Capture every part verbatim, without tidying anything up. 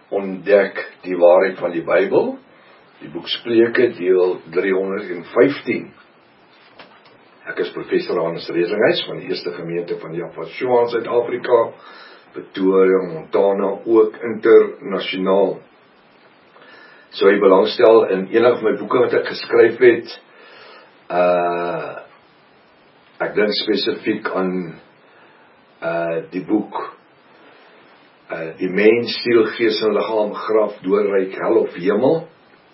ontdek die waarheid van die Bybel, die boek Spreuke deel driehonderdvyftien. Ek is professor Hannes Rezinghuys van die eerste gemeente van Jaffa in Suid-Afrika, Pretoria, Montana, ook internasionaal. So jy belangstel in enig van my boeke wat ek geskryf het, uh, ek dink spesifiek aan uh, die boek uh, Die Mens, Siel, Gees en Liggaam, Graf, Doorreik, Hel of Hemel.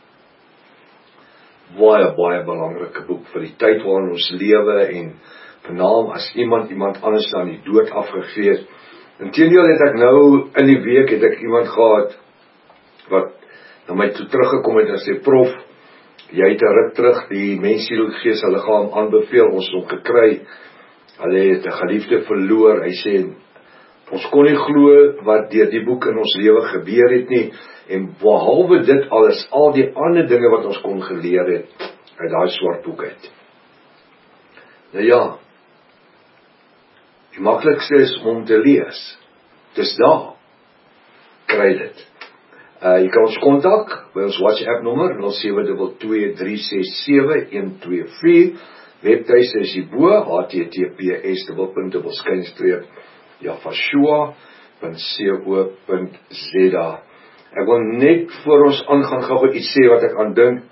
Baie, baie belangrike boek vir die tyd waarin ons lewe en vernaam as iemand, iemand anders aan die dood afgegee. Inteendeel het ek nou in die week het ek iemand gehad wat na my toe teruggekom het en sê, prof, jy het 'n ruk terug die Mens, Siel, Gees en Liggaam aanbeveel, ons het hom gekry, hulle het 'n geliefde verloor, hy sê, ons kon nie glo wat deur die boek in ons lewe gebeur het nie, en behalwe dit alles, al die ander dinge wat ons kon geleer het, uit daai swart boek uit. Nou ja, die maklikste is om te lees, dis daar, kry dit. Uh, jy kan ons kontak by ons WhatsApp nommer nul sewe twee twee drie ses sewe een twee vier, webtuiste is hierbo, h t t p s dubbel punt skynstreep jaffa punt co punt z a. Ek wil net voor ons aangaan gou iets sê wat ek aan dink.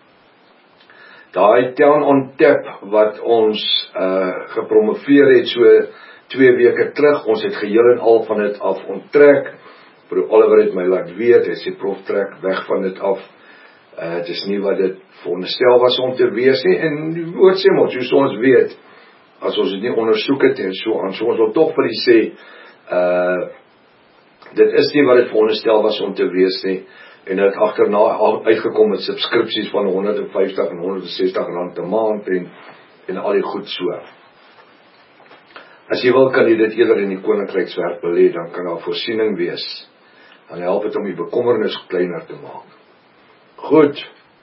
Daai Town on Tap wat ons uh, gepromoveer het so twee weke terug, ons het geheel en al van dit af onttrek. Bro Oliver het my laat weet, hy sê prof trek weg van dit af. Uh, het is nie wat dit veronderstel was om te wees nie, en die woord sê maar, soos ons weet, as ons dit nie ondersoek het en so aan, so ons wil toch vir die sê, uh, dit is nie wat dit veronderstel was om te wees nie, en het agterna uitgekom met subskripsies van honderdvyftig en honderdsestig rand per maand, en, en al die goed so. As jy wil, kan jy dit eerder in die koninkrykswerk belê, dan kan daar voorsiening wees, dan help het om die bekommernis kleiner te maak. Goed,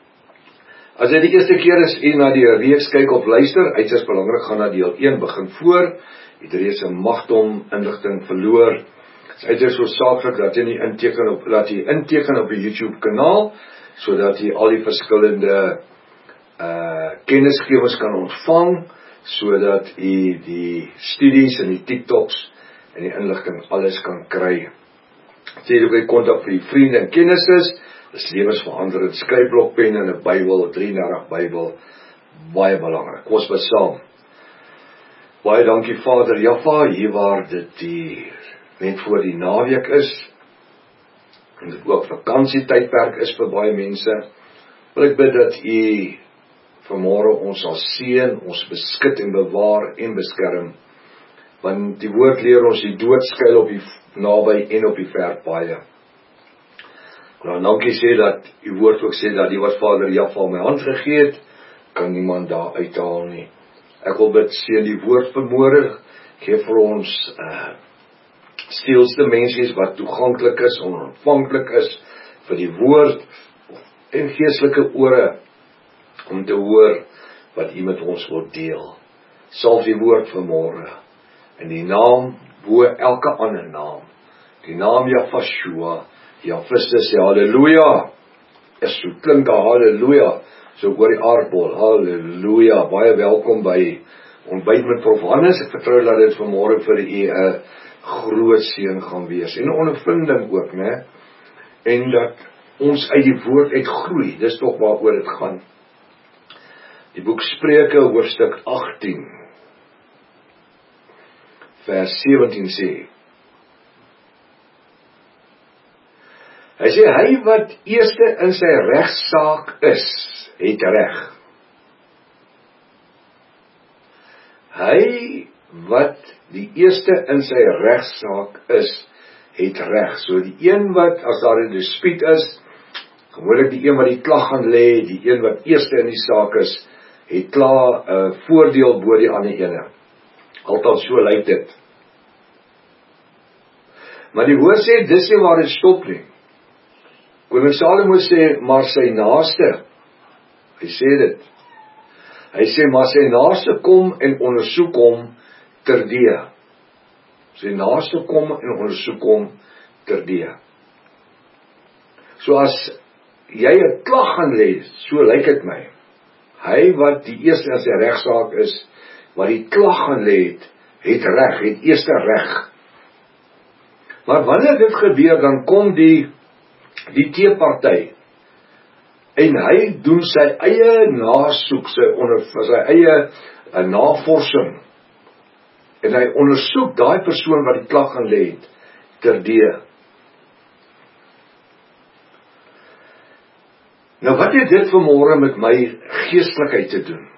as dit die eerste keer is en na die reeks kyk of luister, uiters belangrik, gaan na deel een begin voor, het reeds 'n magdom inligting verloor. Het is uiters noodsaaklik dat jy nie inteken op, dat jy inteken op die YouTube kanaal, sodat jy al die verskillende uh, kennisgewings kan ontvang, sodat jy die studies en die TikToks en die inligting alles kan kry. Sê jy by kontak vir die vriende en kennisses, dis lewensveranderend, skryfblokpen en 'n Bybel, drie dertig Bybel, baie belangrik. Kom ons bid saam. Baie dankie Vader Jaffa, hier waar dit die, net voor die naweek is, en dit ook vakansietydperk is vir baie mense, wil ek bid dat U vanmôre ons sal seën, ons beskut en bewaar en beskerm, want die woord leer ons die dood skuil op die naby en op die ver paaie. Nou, dankie sê dat, die woord ook sê dat die wat Vader Jaffa in my hand gegee het, kan niemand daar uithaal nie. Ek wil bid, seën die woord vanmôre, gee vir ons uh, steelste mensies wat toeganklik is, onontvanklik is vir die woord, en geestelike ore, om te hoor wat U met ons wil deel. Salf die woord vanmôre, in die naam, bo elke ander naam, die naam Jaffa, Jafistus sê halleluja, is so klink halleluja, so oor die aardbol, halleluja, baie welkom by ontbyt met Prof Hannes, ek vertrou dat dit vanmôre vir U 'n groot seën gaan wees, en 'n ondervinding ook, né, en dat ons uit die woord uit groei, dis toch waaroor dit gaan. Die boek Spreuke, hoofstuk agttien, vers sewentien sê, hy sê, hy wat eerste in sy regsaak is, het reg. Hy wat die eerste in sy regsaak is, het reg. So die een wat, as daar 'n dispuut is, gewoonlik die een wat die klag gaan lê, die een wat eerste in die saak is, het klaar 'n uh, voordeel bo die ander ene. Altyd so lyk dit. Maar die woord sê, dis nie waar dit stop nie. Koning Salomo sê, maar sy naaste, hy sê dit, hy sê, maar sy naaste kom en ondersoek hom terdee. Sy naaste kom en ondersoek hom terdee. So as jy 'n klag gaan lê, so lyk dit my. Hy wat die eerste in sy regsaak is, wat die klag gaan lê het, het reg, het eerste reg. Maar wanneer dit gebeur, dan kom die die teeparty en hy doen sy eie nasoek, sy onder sy eie uh, navorsing. En hy ondersoek daai persoon wat die klag gaan lê het, terdee. Nou wat het dit vanmôre met my geestelikheid te doen?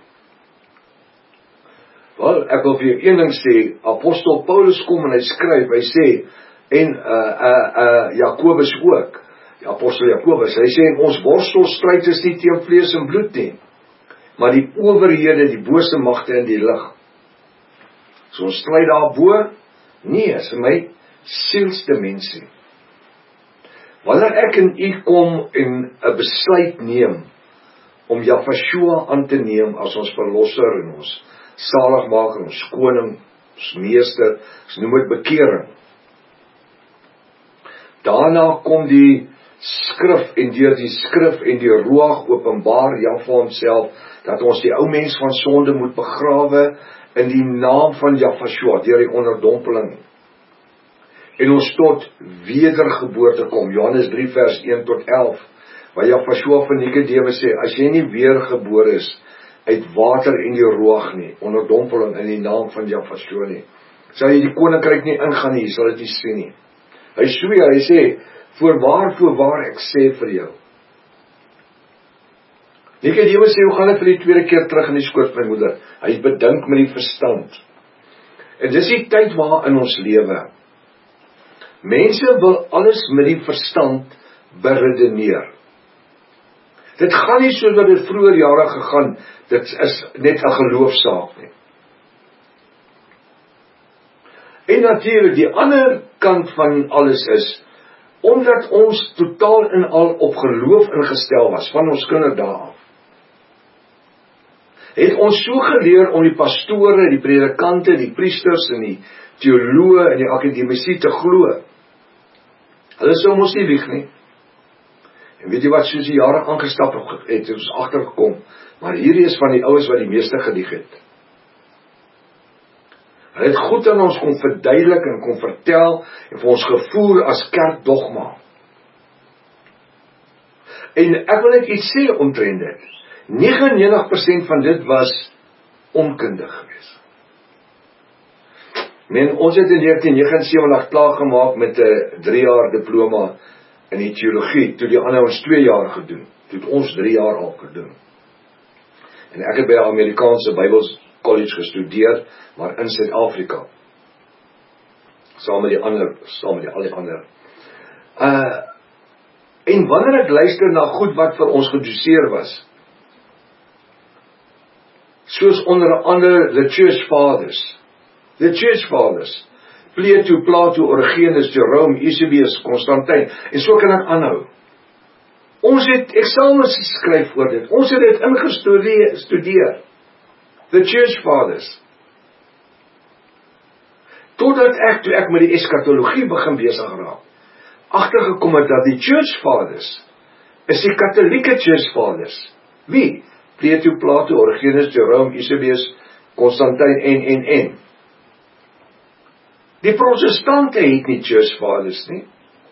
Wel, ek wil vir jou een ding sê, apostel Paulus kom en hy skryf, hy sê, en uh, uh, uh, Jakobus ook, die apostel Jakobus, hy sê, en ons worstelstryd is nie teen vlees en bloed nie, maar die owerhede, die bose magte in die lig. So ons stryd daarbo, nee, is in my sielsdimensie. Wanneer ek in u kom en 'n besluit neem om Jahweh aan te neem as ons verlosser en ons saligmaker, ons koning, ons meester, ons noem dit bekering. Daarna kom die skrif en deur die skrif en die ruach openbaar Jahweh homself dat ons die ou mens van sonde moet begrawe in die naam van Jahweh deur die onderdompeling. En ons tot wedergeboorte kom, Johannes drie vers een tot elf, waar Jahweh vir Nikodemus sê, as jy nie weergebore is uit water en die ruach nie, onderdompeling in die naam van Jahweh nie, sal jy die koninkryk nie ingaan nie, jy sal dit nie sien nie. Hy sweer, hy sê, voorwaar, voorwaar, ek sê vir jou. Nikodemus sê, hoe gaan dit vir die tweede keer terug in die skoot van my moeder? Hy bedink met die verstand. En dis die tyd waarin ons lewe. Mense wil alles met die verstand beredeneer. Dit gaan nie soos wat dit vroeër jare gegaan, dit is net 'n geloofsaak nie. En natuurlik, die ander kant van alles is, omdat ons totaal en al op geloof ingestel was, van ons kinderdae af, het ons so geleer om die pastore, die predikante, die priesters en die teoloë en die akademici te glo. Hulle sou ons nie lieg nie. En weet jy wat, soos die jare aangestap het, het ons agtergekom, maar hierdie is van die ouens wat die meeste gelieg het. Hulle het goed aan ons kon verduidelik en kon vertel, en vir ons gevoer as kerkdogma. En ek wil net iets sê omtrent dit. negenennegentig persent van dit was onkundig geweest. Men, ons het in negentien vyf sewentig klaar gemaak met 'n drie jaar diploma in die teologie, toe die ander ons twee jaar gedoen, toe het ons drie jaar al gedoen. En ek het by 'n Amerikaanse Bybels college gestudeer, maar in Suid-Afrika. Saam met die ander, saam met die al die ander. Uh, en wanneer ek luister na goed wat vir ons gedoseer was, soos onder andere the Church Fathers, the Church Fathers, Plato, Plato, Origenes, Jerome, Eusebius, Constantijn, en so kan ek aanhou. Ons het eksamens geskryf oor dit, ons het dit ingestudeer, the Church Fathers. Totdat ek, toe ek met die eskatologie begin besig raak, agtergekom het dat die Church Fathers is die katholieke Church Fathers. Wie? Plato, Plato, Origenes, Jerome, Eusebius, Constantijn en, en, en. Die protestante het nie Church Fathers nie.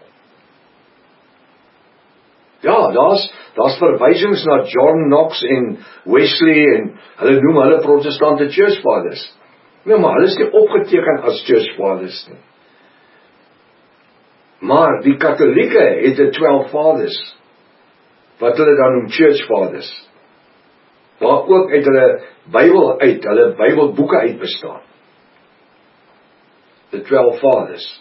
Ja, daar's daar's verwysings na John Knox en Wesley en hulle noem hulle protestante Church Fathers. Nee, maar hulle is nie opgeteken as Church Fathers nie. Maar die katholieke het die twaalf Fathers, wat hulle dan noem Church Fathers, waar ook uit hulle Bybel uit, hulle Bybelboeke uit bestaan. The twelve Fathers.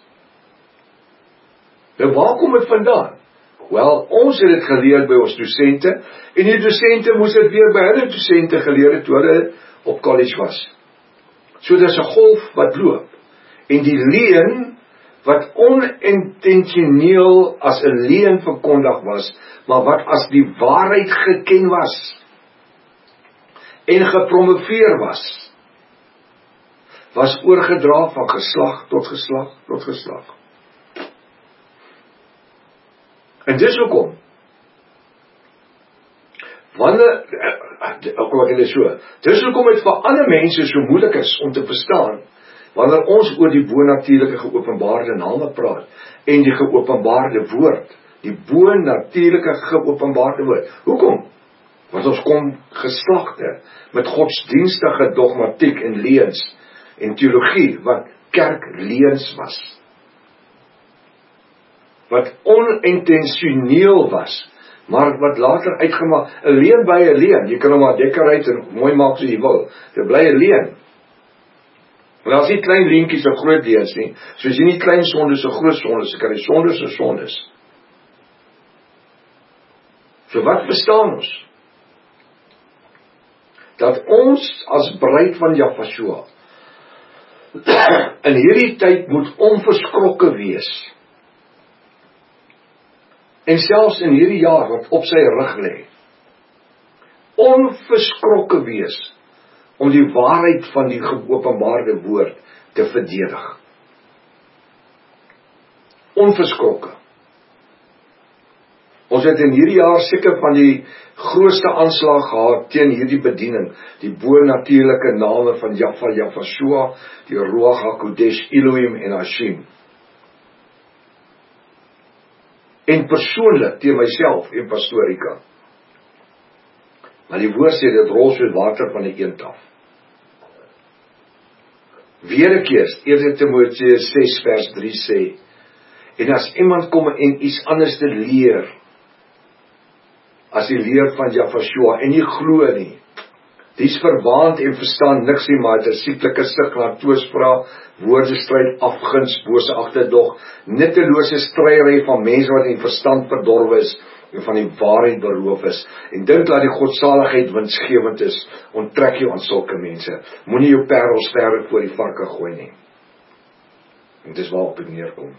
Nou waar kom dit vandaan? Wel, ons het dit geleer by ons dosente, en die dosente moes dit weer by hulle dosente geleer het, toe hulle op college was. So dis 'n golf wat loop, en die leuen, wat onintentioneel as 'n leuen verkondig was, maar wat as die waarheid geken was, en gepromoveer was, was oorgedra van geslag tot geslag tot geslag. En dis hoekom, wanneer, ook wat hulle so, dis hoekom het vir ander mense so moeilik is om te verstaan, wanneer ons oor die bonatuurlike geopenbaarde name praat, en die geopenbaarde woord, die bonatuurlike geopenbaarde woord. Hoekom? Want ons kom geslagte met godsdienstige dogmatiek en leuns en teologie, wat kerkleens was. Wat onintentioneel was, maar wat later uitgemaak, 'n leuen by 'n leuen, jy kan hom maar decorate en mooi maak soos jy wil, dit bly 'n leuen. Want as nie klein leentjies of groot leuns nie, soos jy nie klein sondes of groot sondes, jy kan die sondes of sondes. So wat verstaan ons? Dat ons as bruid van Jahweh in hierdie tyd moet onverskrokke wees. En selfs in hierdie jaar wat op sy rug lê, onverskrokke wees om die waarheid van die geopenbaarde woord te verdedig. Onverskrokke. Ons het in hierdie jaar seker van die grootste aanslag gehad teen hierdie bediening, die bonatuurlike name van Jahweh, Jahweh, die Ruach HaKodesh, Elohim en Hashem. En persoonlik teen myself en pastorika. Maar die woord sê dit rol soos water van die eend af. Weer 'n keer, Eerste Timoteus ses vers drie sê, en as iemand kom en iets anders te leer, as die leer van Jahweh, en nie glo nie, Dis verwaand en verstaan niks nie, maar het 'n sieklike sug na twispraak, woordestryd, afguns, bose agterdog, nuttelose stryery van mense wat in verstand verdorwe is en van die waarheid beroof is. En dink dat die godsaligheid winsgewend is, onttrek jou aan sulke mense. Moenie jou parels sterk voor die varke gooi nie. En dis waarop dit neerkom.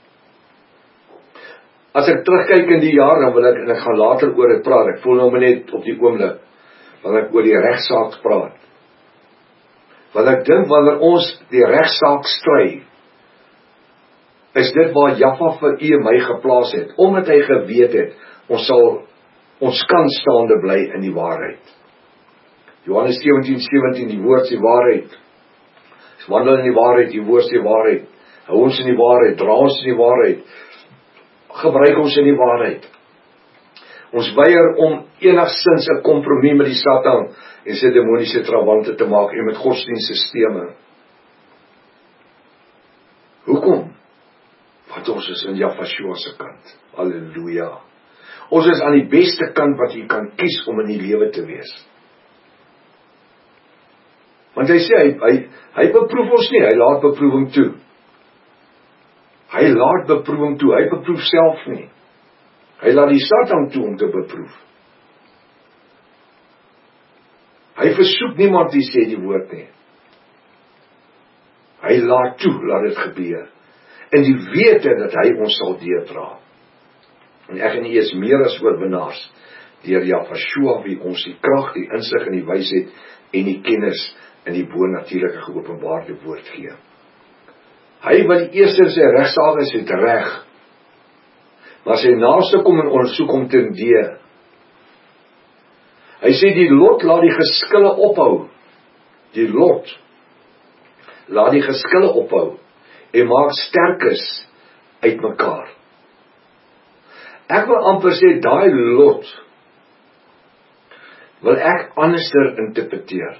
As ek terugkyk in die jaar, dan wil ek, en ek gaan later oor dit praat, ek voel nou maar net op die oomblik, wanneer ek oor die regsaak praat. Want ek dink, wanneer ons die regsaak stry, is dit waar Jahwe vir u en my geplaas het, omdat hy geweet het, ons sal, ons kan staande bly in die waarheid. Johannes sewentien sewentien, die woord is die waarheid. Ons wandel in die waarheid, die woord is die waarheid. Hou ons in die waarheid, dra ons in die waarheid, gebruik ons in die waarheid. Ons weier om enigstens 'n kompromie met die Satan en sy demoniese trawante te maak en met godsdienstelsisteme. Hoekom? Want ons is in Jahwe se kant. Halleluja. Ons is aan die beste kant wat jy kan kies om in die lewe te wees. Want hy sê, hy, hy, hy beproef ons nie, hy laat beproewing toe. Hy laat beproewing toe, hy beproef self nie. Hy laat die Satan toe om te beproef. Hy versoek niemand die sê die woord nie. Hy laat toe, laat dit gebeur. En die wete dat hy ons sal deurdra. En ek en u is meer as oorwinnaars deur Jahwe wie ons die krag, die insig en die wysheid en die kennis in die bonatuurlike geopenbaarde woord gee. Hy wat die eerste in sy regsaak is, het reg. Maar sy naaste kom en ondersoek hom ten dee. Hy sê die lot laat die geskille ophou. Die lot laat die geskille ophou en maak sterkes uit mekaar. Ek wil amper sê daai lot wil ek anderster interpreteer.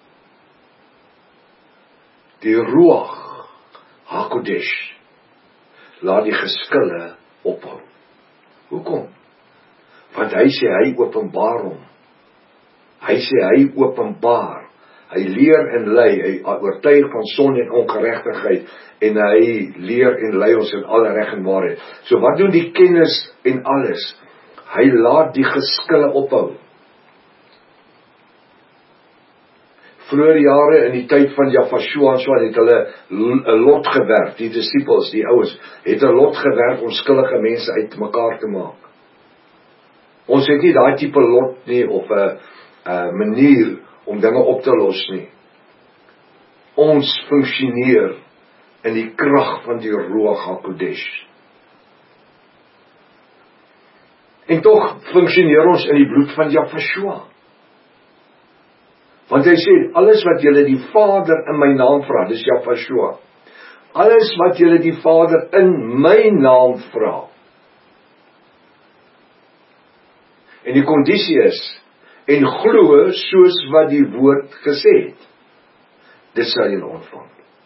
Die Ruach HaKodesh laat die geskille ophou. Hoekom? Want hy sê hy openbaar hom. Hy sê hy openbaar. Hy leer en lei, hy oortuig van sonde en ongeregtigheid en hy leer en lei ons in alle reg en waarheid. So wat doen die kennis en alles? Hy laat die geskille ophou. Vroeger jare in die tyd van Jahwe en so het hulle 'n lot gewerf, die disippels, die ouens, het 'n lot gewerf om skuldige mense uit mekaar te maak. Ons het nie daai tipe lot nie, of 'n 'n manier om dinge op te los nie. Ons funksioneer in die krag van die Ruach HaKodesh. En tog funksioneer ons in die bloed van Jahweh. Want hy sê, alles wat julle die Vader in my naam vra, dis Jahweh. Alles wat julle die Vader in my naam vra. En die kondisie is, en glo soos wat die woord gesê het. Dit sal jy ontvang.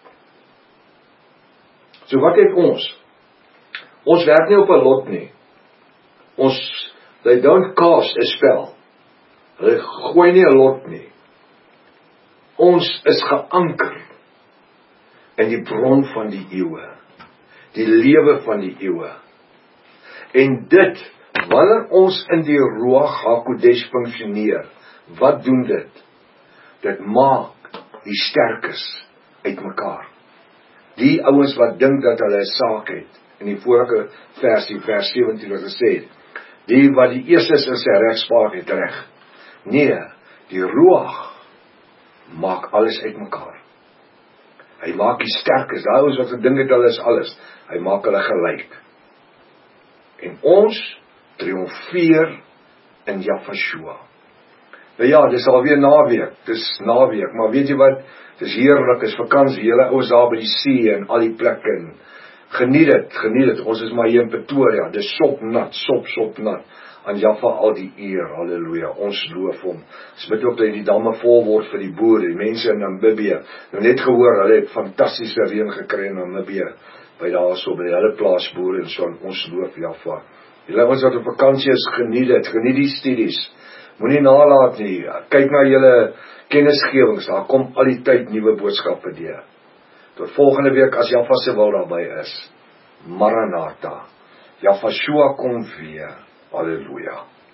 So wat het ons? Ons werk nie op 'n lot nie. Ons, they don't cast a spell. Hulle gooi nie 'n lot nie. Ons is geanker in die bron van die eeue, die lewe van die eeue. En dit, wanneer ons in die Ruach HaKodesh funksioneer, wat doen dit? Dit maak die sterkes uitmekaar. Die ouens wat dink dat hulle 'n saak het, in die vorige versie, vers sewentien wat gesê het, die wat die eerste is in sy regspraak het reg. Nee, die Ruach maak alles uitmekaar. Hy maak die sterkes, daai ouens wat gedink het hulle is alles, hy maak hulle gelyk. En ons triomfeer in Jahweh. Nou ja, dis alweer naweek, dis naweek, maar weet jy wat, dis heerlik, is vakansie, julle ouens daar by die see en al die plekke, en geniet dit, geniet dit, ons is maar hier in Pretoria, dis sop nat, sop, sop nat, aan Jahweh al die eer, halleluja, ons loof hom. Ons bid ook dat die damme vol word vir die boere, die mense in Namibië, nou net gehoor, hulle het fantastiese reën gekry in Namibië, by daar so, by die hele plaas boere en so, ons loof Jahweh. Julle ons wat op vakansie is, geniet dit, geniet die studies, moenie nalaat nie, kyk na julle kennisgewings, daar kom al die tyd nuwe boodskappe deur. Tot volgende week as Jahweh se wil daarby is. Maranatha. Jahweh kom weer. Halleluja.